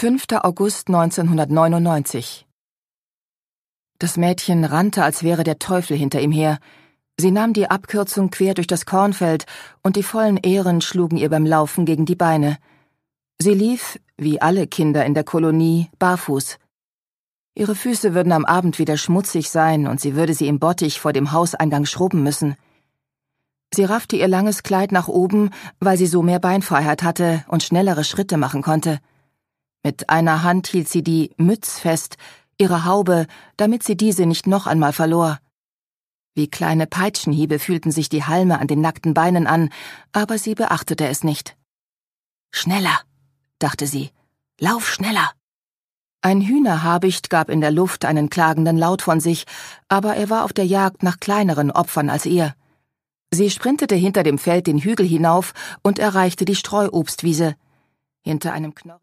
5. August 1999. Das Mädchen rannte, als wäre der Teufel hinter ihm her. Sie nahm die Abkürzung quer durch das Kornfeld, und die vollen Ähren schlugen ihr beim Laufen gegen die Beine. Sie lief, wie alle Kinder in der Kolonie, barfuß. Ihre Füße würden am Abend wieder schmutzig sein, und sie würde sie im Bottich vor dem Hauseingang schrubben müssen. Sie raffte ihr langes Kleid nach oben, weil sie so mehr Beinfreiheit hatte und schnellere Schritte machen konnte. Mit einer Hand hielt sie die Mütz fest, ihre Haube, damit sie diese nicht noch einmal verlor. Wie kleine Peitschenhiebe fühlten sich die Halme an den nackten Beinen an, aber sie beachtete es nicht. »Schneller«, dachte sie, »lauf schneller!« Ein Hühnerhabicht gab in der Luft einen klagenden Laut von sich, aber er war auf der Jagd nach kleineren Opfern als ihr. Sie sprintete hinter dem Feld den Hügel hinauf und erreichte die Streuobstwiese. Hinter einem Knorr